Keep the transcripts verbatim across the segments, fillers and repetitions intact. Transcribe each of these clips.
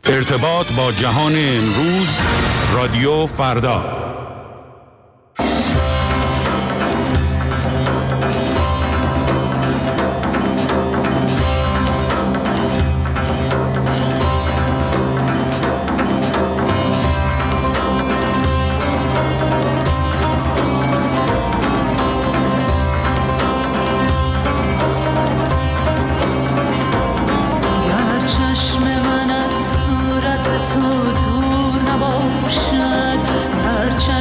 ارتباط با جهان امروز، رادیو فردا. چشم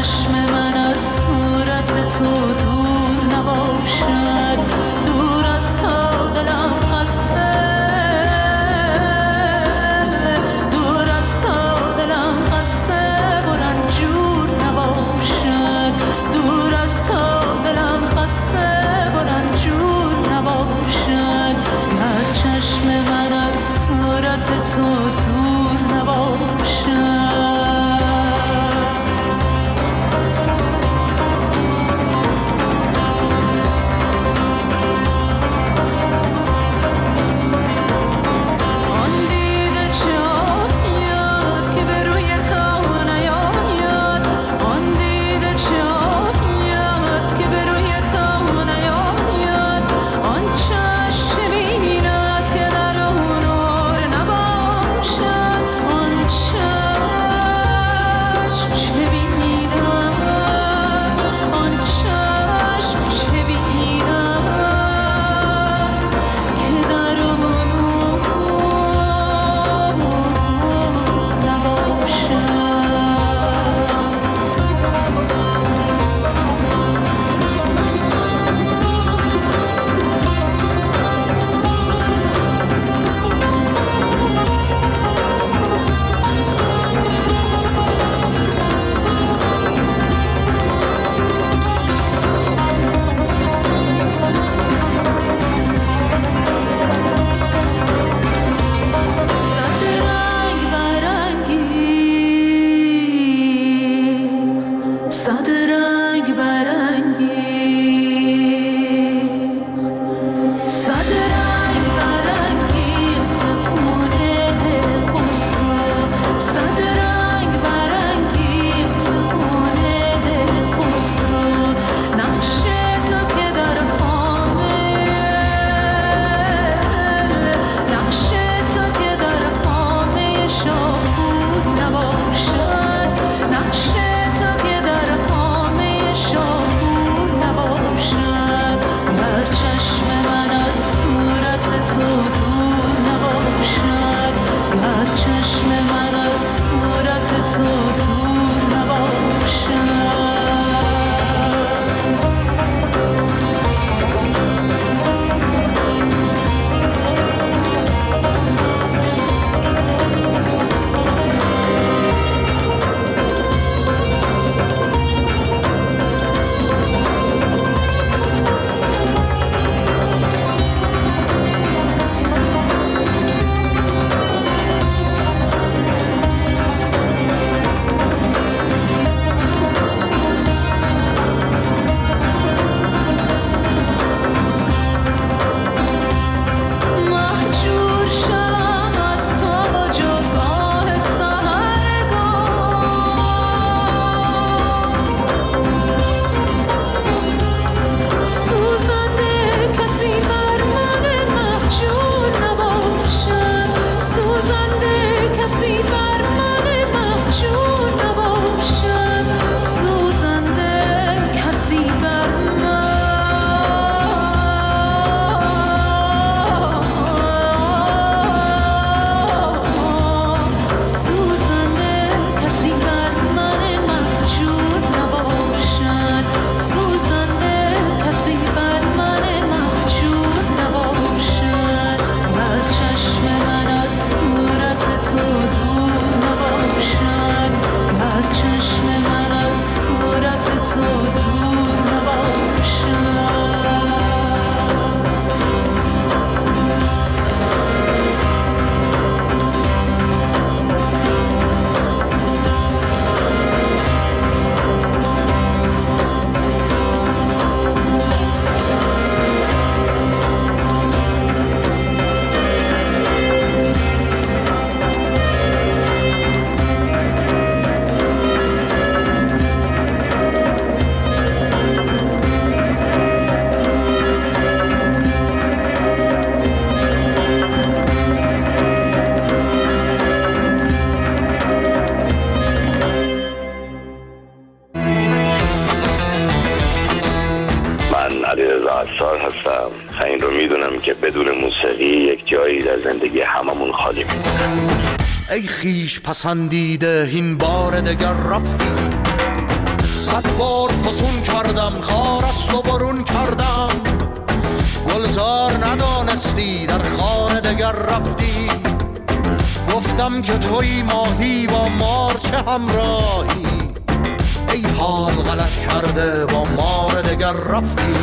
جایی در زندگی هممون خالی میمونه. ای خیش پسندیده این بار دگر رفتی، صد بار فسون کردم خار است و برون کردم، گلزار ندانستی در خار دگر رفتی، گفتم که توی ماهی با مار چه همراهی، ای حال غلط کرده با مار دگر رفتی.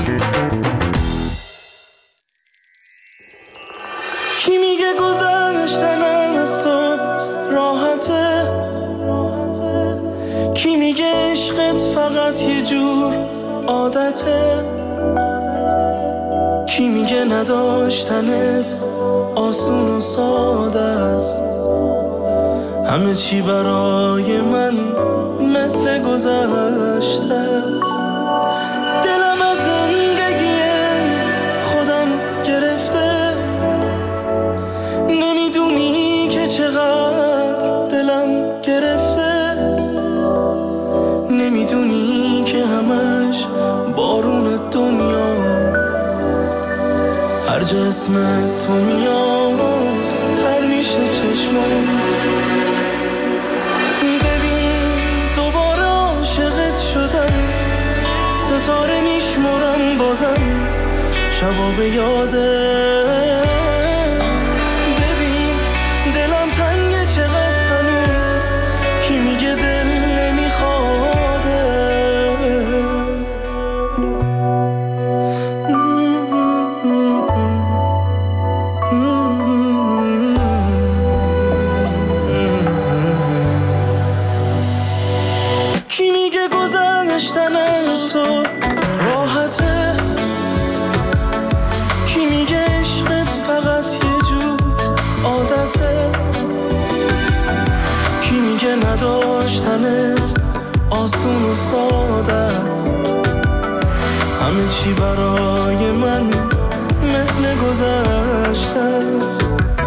کی میگه گذشتن از تو راحته، کی میگه عشقت فقط یه جور عادته، کی میگه نداشتنت آسون و ساده است، همه چی برای من مثل گذشته است. دلم از زندگی خودم گرفته، نمیدونی که چقدر دلم گرفته، نمیدونی که همش بارون دنیا هر جا اسم تو میاد تر میشه چشمم. ستاره میشمرم بازم شبا به یادت، ببین دلم تنگه چقدر هنوز، کی میگه دل نمیخوادت. کی میگه گذشتن از تو راحته، کی میگه عشقت فقط یه جور عادته، کی میگه نداشتنت آسون و ساده است، همه چی برای من مثل گذشته است.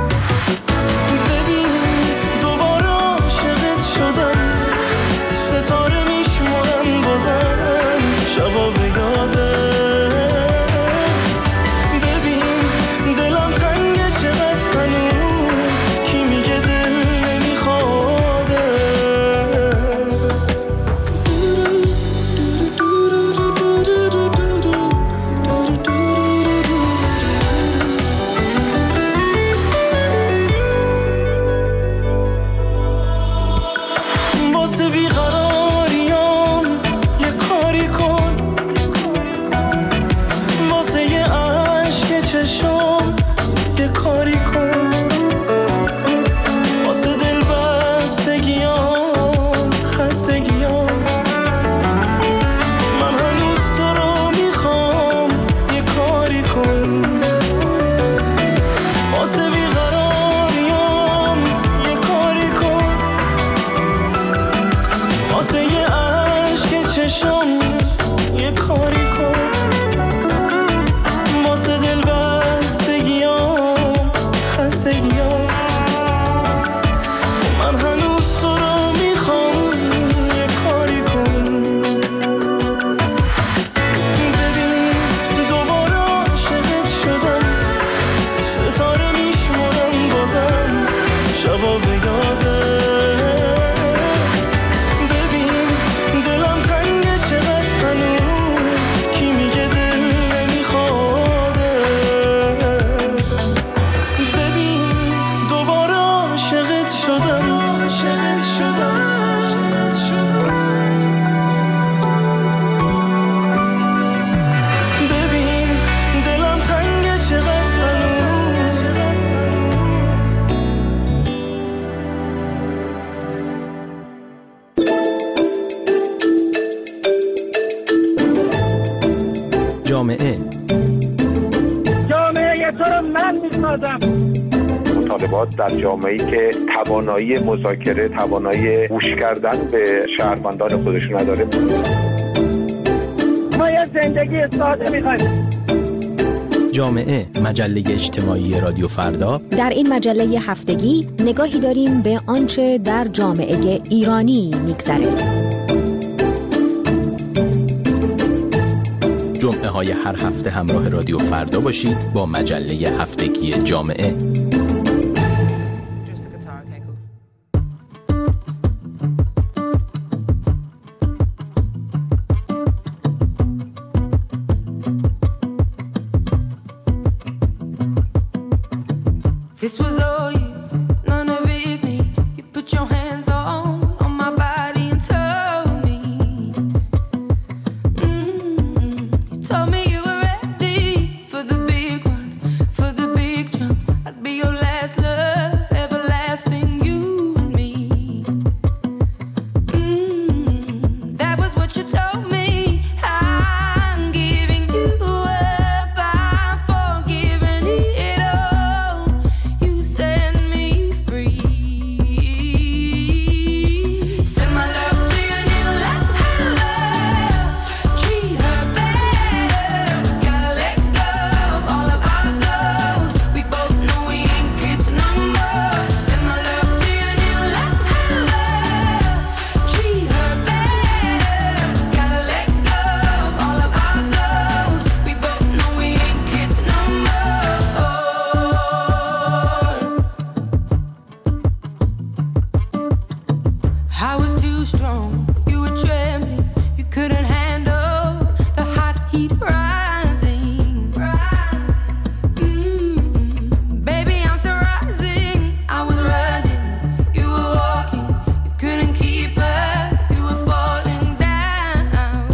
ببین دوباره عاشقت شدم، ستاره میشمرم بازم شبا به یادت، ببین دلم تنگه چقدر هنوز، کی میگه دل نمیخوادت. واسه بیقراریام یه کاری کن، واسه یه عشق چشم یه کاری کن، واسه دل بستگیام خستگیام من هنوز تو رو میخوام یه کاری کن، واسه بیقراریام یه کاری کن، واسه یه عشق چشم یه کاری کن، واسه دل بستگیام خستگیام من هنوز تو رو میخوام یه کاری کن. ببین دوباره عاشقت شدم، ستاره میشمرم بازم شبا به یادت، جامعه جامعه تو رو من میسازم. مطالبات در جامعه‌ای که توانایی مذاکره، توانایی گوش کردن به شهروندان خودش نداره. ما یه زندگی ساده میخوایم. جامعه، مجله اجتماعی رادیو فردا. در این مجله هفتگی نگاهی داریم به آنچه در جامعه ایرانی میگذره. جمعه های هر هفته همراه رادیو فردا باشید با مجله هفتگی جامعه. This was all you, none of it me. You put your hands on, on my body and told me. Mm-hmm. You told me you were ready for the big one, for the big jump. I'd be your last love, everlasting, you and me. Mm-hmm. That was what you told me. I'm giving you up, I'm forgiving it all. You set me free. Send my love to your new love. Treat her better. Gotta let go of all of our goals. We both know we ain't kids no more. Send my love to your new love. Treat her better. Gotta let go of all of our goals. We both know we ain't kids no more. I was too strong, you were trembling, you couldn't handle the hot heat rising. Mm-mm. Baby, I'm still rising. I was running, you were walking, you couldn't keep up, you were falling down.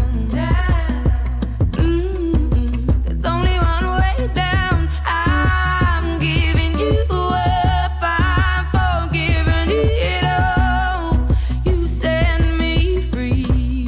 Mm-mm. There's only one way down. I'm giving you up, I'm forgiving it all. You set me free.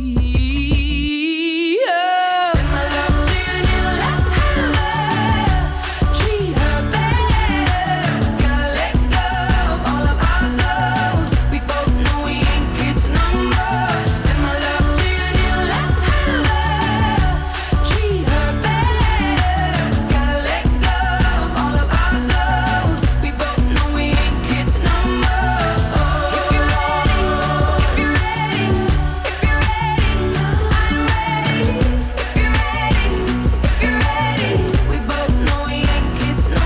Send my love to your new love. Treat her better. Gotta let go of all of our goals. We both know we ain't kids no more. Send my love to your new love. Treat her better. Gotta let go of all of our goals. We both know we ain't kids no more. If you're ready, if you're ready, if you're ready, I'm ready. If you're ready, if you're ready, we both know we ain't kids no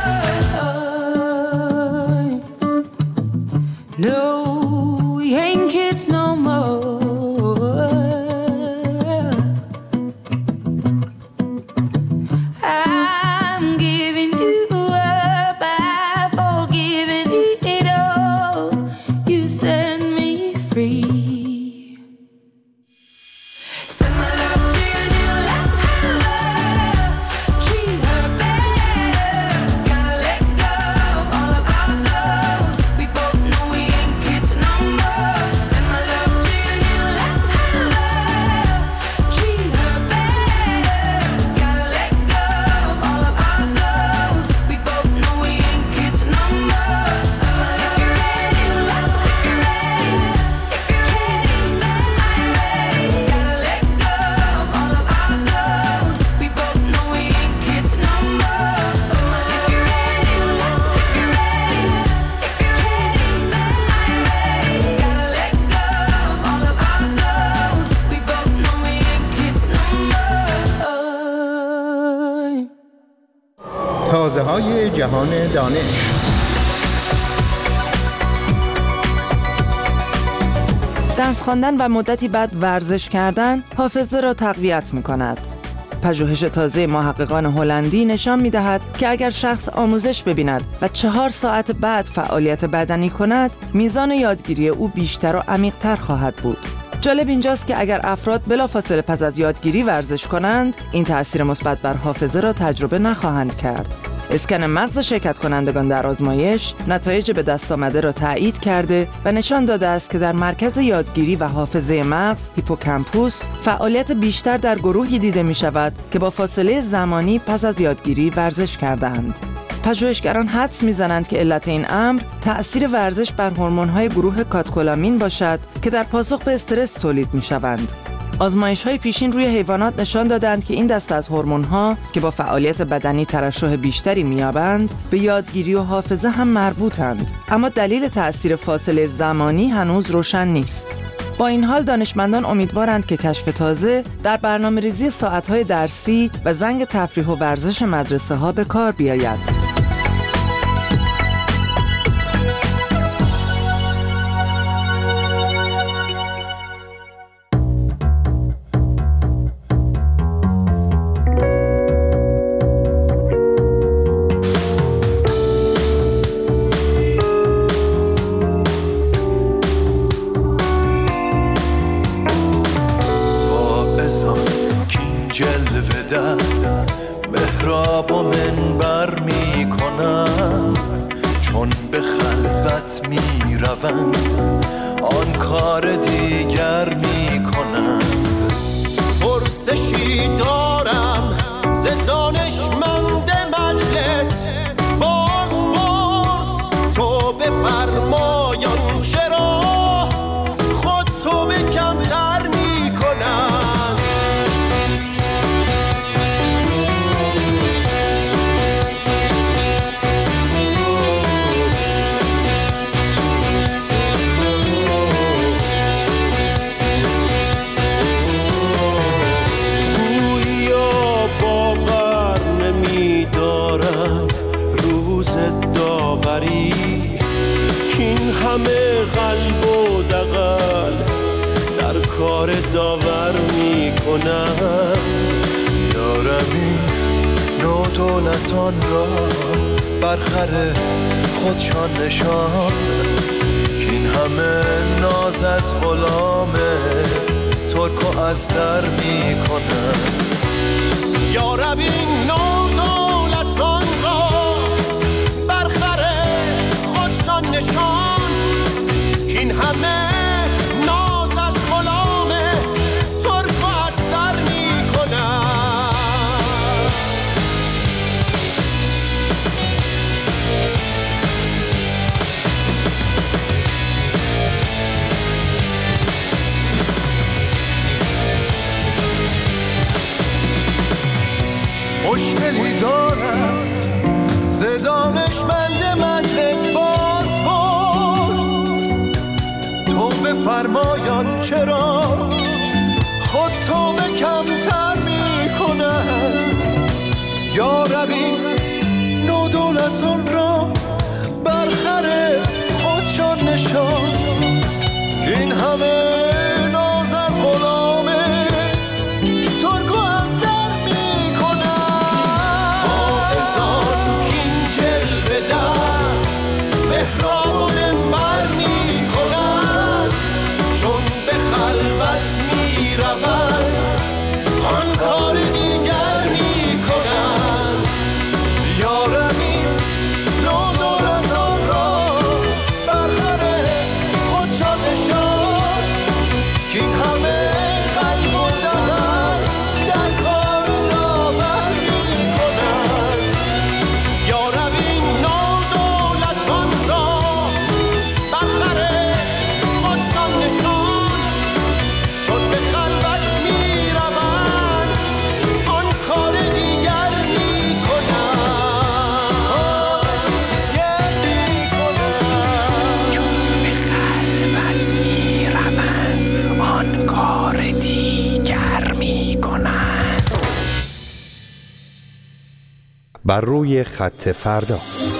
more. No, we ain't kids no more. I'm giving you up, I'm forgiving it all. You set me free. Send my love to your new love. Treat her better. Gotta let go of all of our goals. We both know we ain't kids no more. Send my love to your new love. Treat her better. Gotta let go of all of our goals. We both know we ain't kids no more. If you're ready, if you're ready, if you're ready, I'm ready. Gotta let go of all of our goals. We both know we ain't kids no more. If you're ready, if you're ready, if you're ready, I'm ready. Gotta let go of all of our goals. We both know we ain't kids no more. تازه های جهان دانش. درس خواندن و مدتی بعد ورزش کردن حافظه را تقویت می کند. پژوهش تازه محققان هلندی نشان می دهد که اگر شخص آموزش ببیند و چهار ساعت بعد فعالیت بدنی کند، میزان یادگیری او بیشتر و عمیق‌تر خواهد بود. جالب اینجاست که اگر افراد بلافاصله پس از یادگیری ورزش کنند، این تأثیر مثبت بر حافظه را تجربه نخواهند کرد. اسکن مغز شرکت کنندگان در آزمایش نتایج به دست آمده را تایید کرده و نشان داده است که در مرکز یادگیری و حافظه مغز هیپوکامپوس فعالیت بیشتر در گروهی دیده می شود که با فاصله زمانی پس از یادگیری ورزش کردند. پژوهشگران حدس می‌زنند که علت این امر تأثیر ورزش بر هورمون‌های گروه کاتکولامین باشد که در پاسخ به استرس تولید می‌شوند. آزمایش‌های پیشین روی حیوانات نشان دادند که این دسته از هورمون‌ها که با فعالیت بدنی ترشح بیشتری می‌یابند، به یادگیری و حافظه هم مربوطند. اما دلیل تأثیر فاصله زمانی هنوز روشن نیست. با این حال دانشمندان امیدوارند که کشف تازه در برنامه‌ریزی ساعت‌های درسی و زنگ تفریح و ورزش مدرسه‌ها به کار بیاید. جلوه در محراب و منبر می کنم، چون به خلوت می روند آن کار دیگر می کنند. پرسشی دارم ز دانشمند مجلس، باز پرس تو بفرمایان چرا خود تو به کمتر می کنند. همه قلب و دغل در کار داور می کنم. یارمی نو دولتان را برخره خودشان نشان، که این همه ناز از غلام ترک و ازدر می کنم. یارمی نو دولتان را برخره خودشان نشان، این همه ناز از غلام ترک و ازدر می کنم. مشکلی دارم ز دانشمند مجلس، باز پرس تو بفرمایان چرا خود تو به کمتر می کنند. یا ربی نو دولتان را برخره خودشان نشان، که این همه ناز از غلام ترک و ازدر می کنند. فائزان کین جلوه در محراب و منبر می کنند، چون به خلوت می روند آن کار دیگر می کنند. یارمی نو دولتان را برخره خودشان نشان، که این همه قلب و دغل در کار داور می کنند. یارمی نو دولتان را برخره خودشان نشان، چون به خلوت می روند آن کار دیگر می کنند. دیگر می کنند. چون به خلوت می روند آن کار دیگر می کنند. بر روی خط فردا.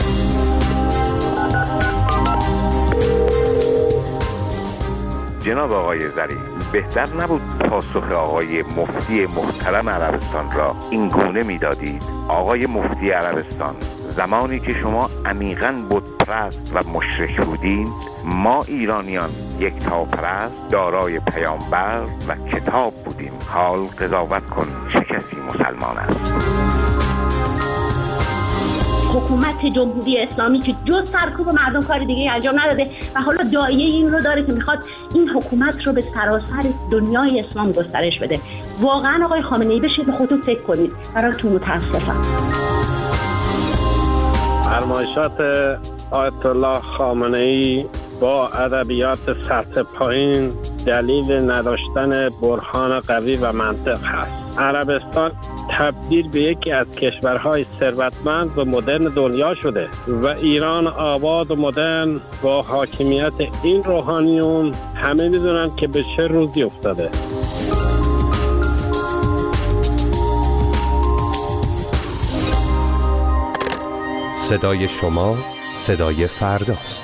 جناب آقای زری، بهتر نبود پاسخ آقای مفتی محترم عربستان را این گونه میدادید؟ آقای مفتی عربستان، زمانی که شما عمیقاً بت پرست و مشرک بودین، ما ایرانیان یکتاپرست دارای پیامبر و کتاب بودیم. حال قضاوت کن چه کسی مسلمان است؟ حکومت جمهوری اسلامی که جز سرکوب مردم کار دیگه انجام نداده و حالا داعیه این رو داره که میخواد این حکومت رو به سراسر دنیای اسلام گسترش بده. واقعا آقای خامنه‌ای بشید به خودتون فکر کنید. براتون متاسفم. فرمایشات آیت الله خامنه‌ای با ادبیات سطح پایین دلیل نداشتن برهان قوی و منطق هست. عربستان تبدیل به یکی از کشورهای ثروتمند و مدرن دنیا شده و ایران آباد و مدرن با حاکمیت این روحانیون همه میدونن که به چه روزی افتاده. صدای شما صدای فرداست.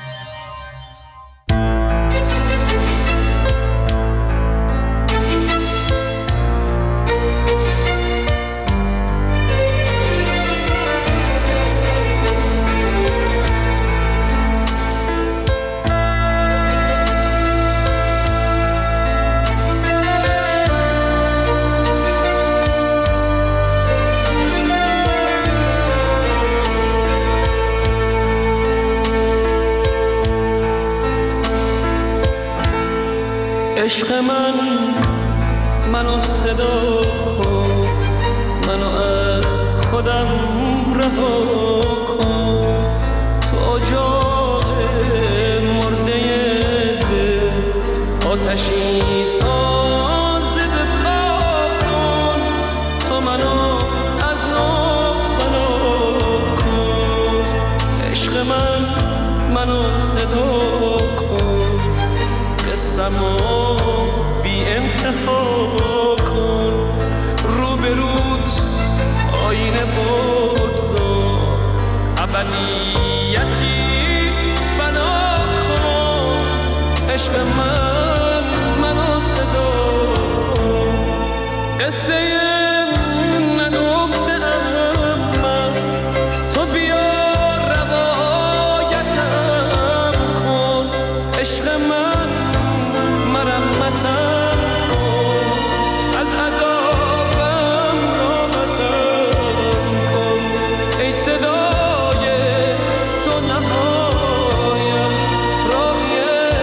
عشق من منو صدا کن، منو از خودم رها کن، تو اجاق مرده دل آتشی تازه بپا کن، تو منو از نو بنا کن. عشق من منو صدا کن، قصه‌مو بی انتها کن، رو به روت آینه بگذار، ابدیتی بنا کن. عشق من منو صدا کن، قصه نگفتم من، تو بیا روایتم کن. عشق من مرمتم کن، از عذابم راحتم کن. ای صدای تو نهایم، راهی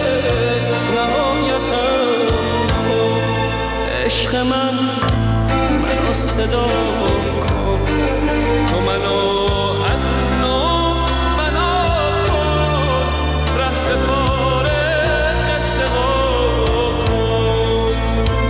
نهایتم کن. عشق من منو صدا کن، تو منو از نو بنا کن، ره سپاره قصه کن.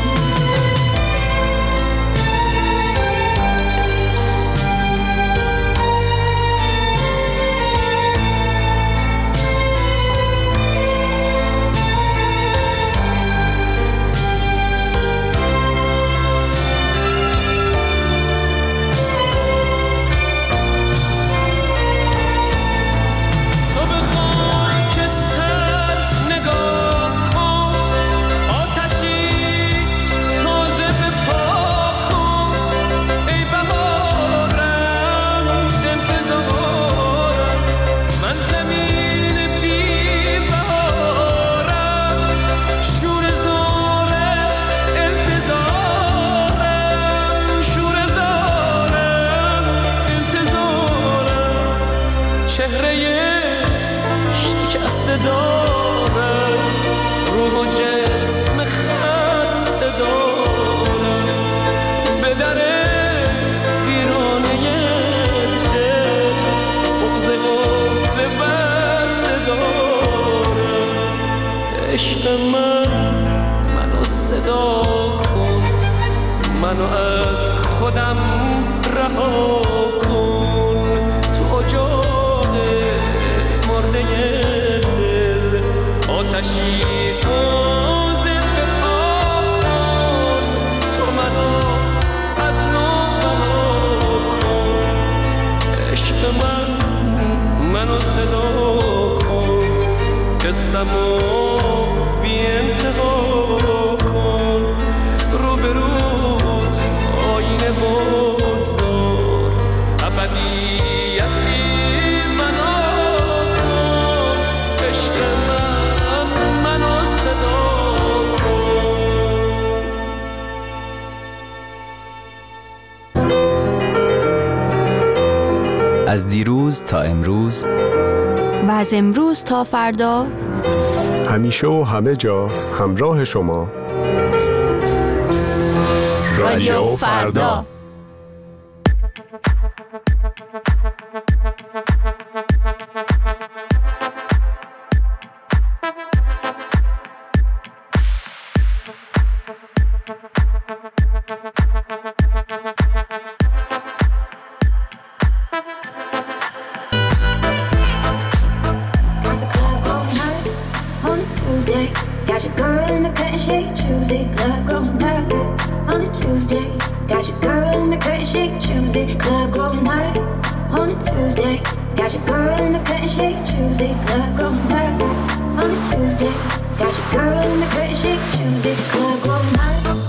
تو به خاکستر نگاه کن، آتشی تازه بپا کن. ای بهارم انتظارم، من زمین بی بهارم، شور زاره انتظارم، شور زارم انتظارم. چهره شکسته دارم، روح و جسم خسته دارم، به در ویرانه دل بغض قفل بسته دارم. عشق من منو صدا کن، منو از خودم رها کن، تو اجاق مرده دل آتشی تازه بپا کن، تو منو از نو بنا کن. عشق من منو صدا کن، قصه‌مو بی انتها کن، رو به روت آینه بگذار، ابدیتی بنا کن. عشق من منو صدا کن. از دیروز تا امروز و از امروز تا فردا، همیشه و همه جا همراه شما. رادیو فردا. Tuesday, got your girl in the curtain shake, Tuesday, club going night. On a Tuesday, got your girl in the curtain shake, Tuesday, club going night. On a Tuesday, got your girl in the curtain shake, Tuesday, club going night. On a Tuesday, got your girl in the curtain shake, Tuesday, club going night.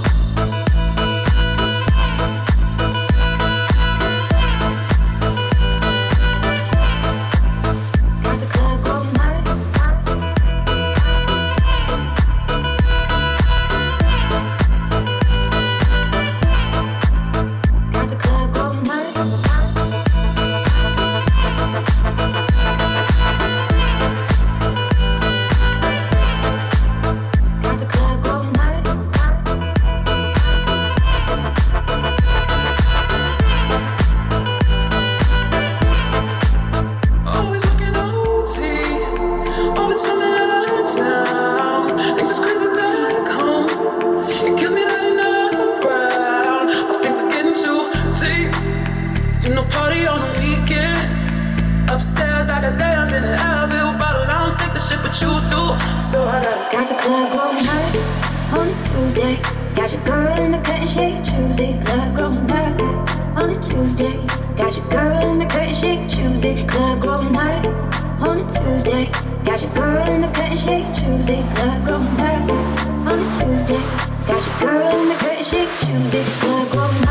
Upstairs, I got Zans in the Advil bottle. I don't take the shit, but you do. So I got, got the club going night on a Tuesday. Got your girl in the curtain shake, Tuesday, club going night. On a Tuesday, got your girl in the curtain shake, Tuesday, club going night. On a Tuesday, got your girl in the curtain shake, Tuesday, club going night. On a Tuesday, got your girl in the curtain shake, Tuesday, club going night.